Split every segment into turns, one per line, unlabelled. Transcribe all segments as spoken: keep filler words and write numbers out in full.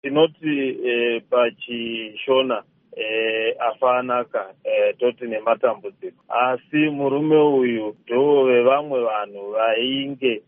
Tinoti eh, pachishona eh, afanaka eh, toti nematambudziko, asi murume uyu ndo vevamwe vanhu vainge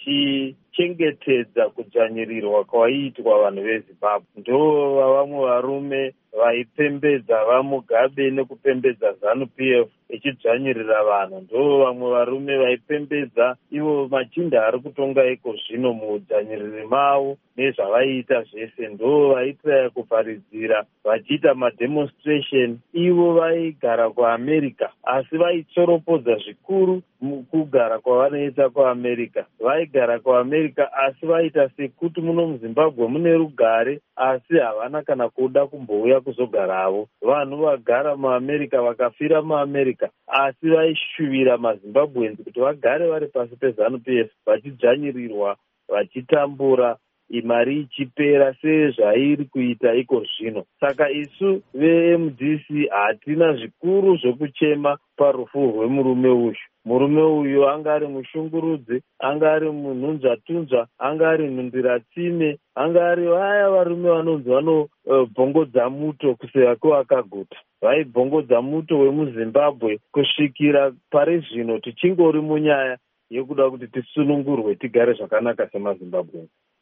vachichengetedza kudzvanyirirwa kwaiitwa vanhu veZimbabwe. Ndo vavamwe varume vaipembedza vaMugabe nekupembedza ZANU P F ichidzvanyirira vanhu. Ndo vamwe varume vaipembedza ivo machinda ari kutonga iko zvino mudzvanyiriri mavo nezvavaiita zvese. Ndo vaitaya kuparidzira vachiita mademonstration. Ivo vaigara kuAmerica asi vaitsoropodza zvikuru kugara kwavanoita kuAmerica. Vaigara kuAmerica asi vaita sekuti muno muZimbabwe mune rugare, asi havana kana kuda kumbouya kuzogaravo. Vanhu vagara muAmerica vakafira muAmerica, asi vaishuvira maZimbabweans kuti vagare vari pasi peZANU P F vachidzvanyirirwa, vachitambura, imari ichipera sezvairi kuita iko zvino. Saka isu ve-M D C hatina zvikuru zvokuchema parufu rwemurume uyu. Murume uyu anga ari mushungurudzi, anga ari munhunzvatunzva, anga ari nhundiratsime, anga ari vaya varume vanonzi vanobhongodza muto kuseva kwevakaguta. Vaibhongodza muto wemuZimbabwe kusvikira pari zvino tichingori munyaya yekuda kuti tisunungurwe tigare zvakanaka semaZimbabwe.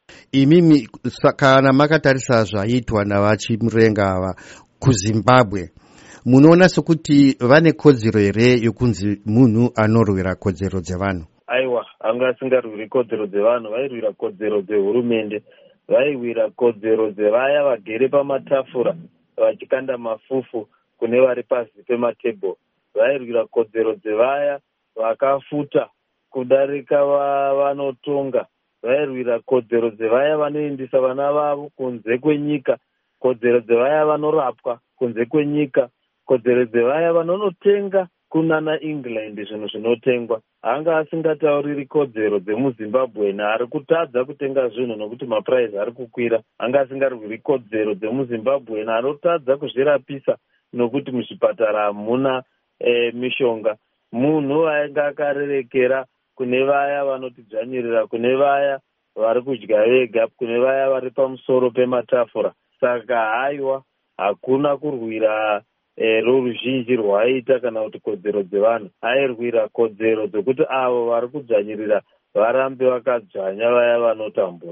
Imimi kana makatarisa zvaiitwa navachimurenga ava kuZimbabwe, munoona sokuti vane kodzero here yokunzi munhu anorwira kodzero dzevanhu?
Aiwa, anga asingarwiri kodzero dzevanhu, vairwira kodzero dzehurumende, vairwira kodzero dzevaya vagere pamatafura vachikanda mafufu kune vari pasi pematebhuru. Vairwira kodzero dzevaya vakafuta kudarika vanotonga. Vairwira kodzero dzevaya vanoendesa vana vavo kunze kwenyika, kodzero dzevaya vanorapwa kunze kwenyika, kodzero dzevaya vanonotenga kunana England zvinhu zvinotengwa. Anga asingatauriri kodzero dzemuZimbabwe ari kutadza kutenga zvinhu nokuti mapuraizi ari kukwira. Anga asingarwiri kodzero dzemuZimbabwe anotadza kuzvirapisa nokuti muzvipatara hamuna e, mishonga. Munhu ainge akarerekera kune vaya vanotidzvanyirira, kune vaya vari kudya vega, kune vaya vari pamusoro pematafura. Saka haiwa, hakuna kurwira e, roruzhinji rwaiita kana kuti kodzero dzevanhu. Airwira kodzero dzokuti avo vari kudzvanyirira varambe vakadzvanya vaya vanotambura.